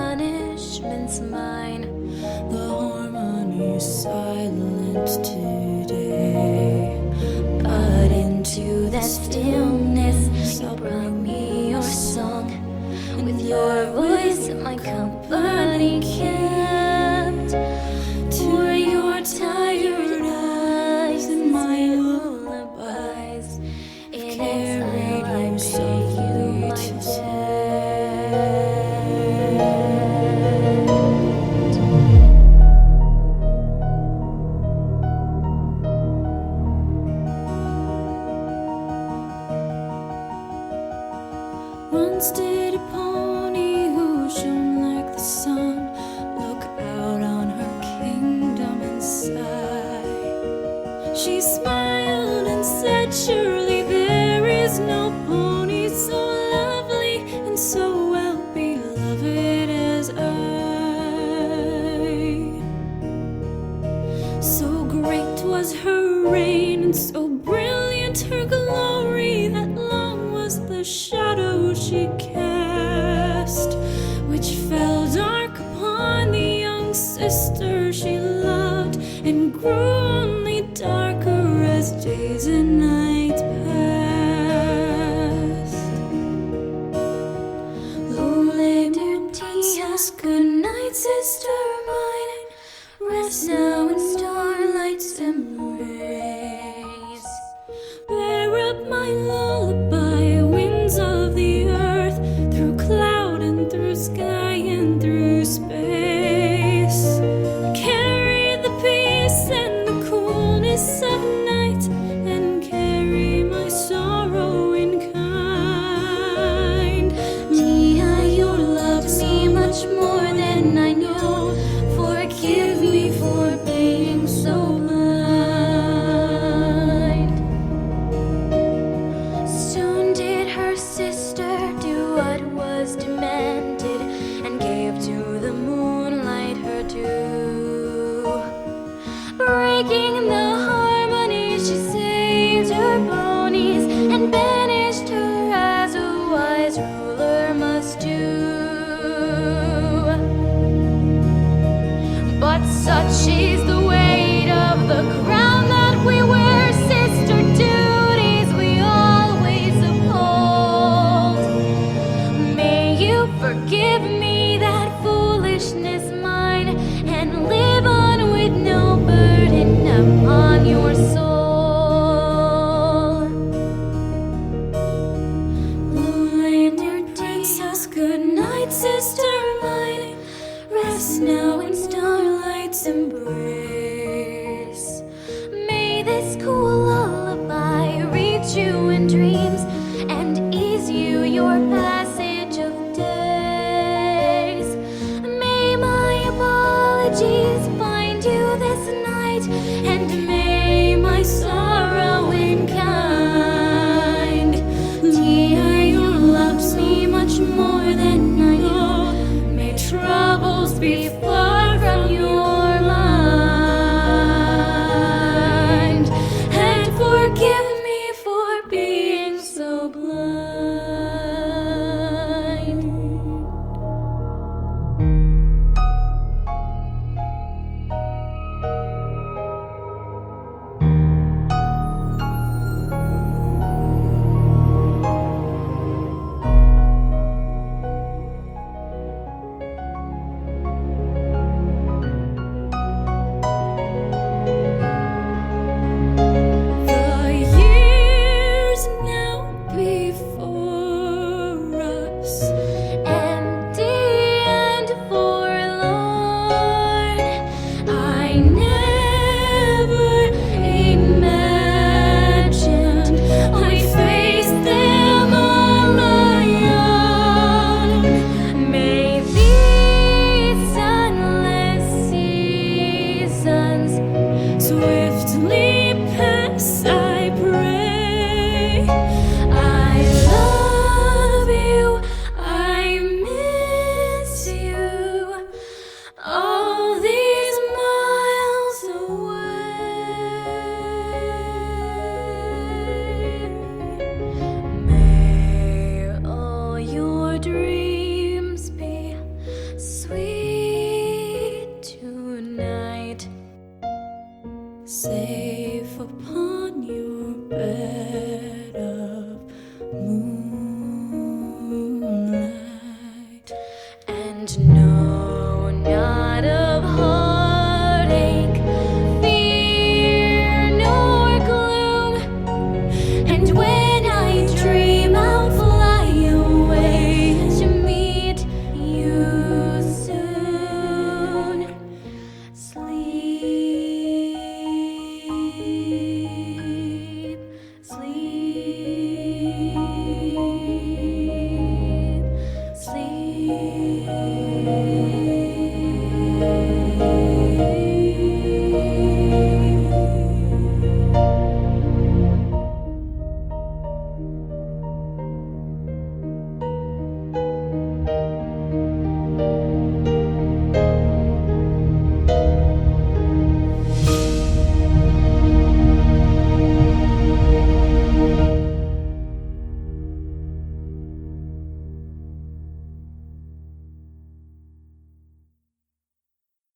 punishment's mine. The harmony's silent today, but into That stillness, you brought me your song. With your voice, my company kept. To your tired eyes and my lullabies, in exile I gave you my bed. Once did a pony who shone like the sun look out on her kingdom and sigh. She smiled and said, surely there is no pony so lovely and so well beloved as I. So great was her reign and so brilliant her glory that long was the shadow she cast, which fell dark upon the young sister she loved, and grew only darker as days and night passed. Lonely dear princess, good night, sister mine. Rest now in starlight's embrace. Bear up my lullaby, winds of the earth, through cloud and through sky and through space. Carry the peace and the coolness of night, and carry my sorrow in kind. Tia, you love me much more than I know. Forgive me for being so blind. Soon did her sister do what was demanded, and gave to the moonlight her due. Breaking the harmony, she saved her ponies and banished her as a wise ruler must do. But such is the weight of the crown that we wear, sister duties we always uphold. May you forgive me that foolishness mine, and live on with no burden upon your soul. Lonely dear princess, good night, sister mine. Rest now in starlight's embrace. May this cool lullaby reach you in dreams, and ease you your passage of days. May my apologies find you this night, and may my sorrow in kind. Tia, you loves me much more than I know. May troubles be far from your mind, and forgive me for being so blind. say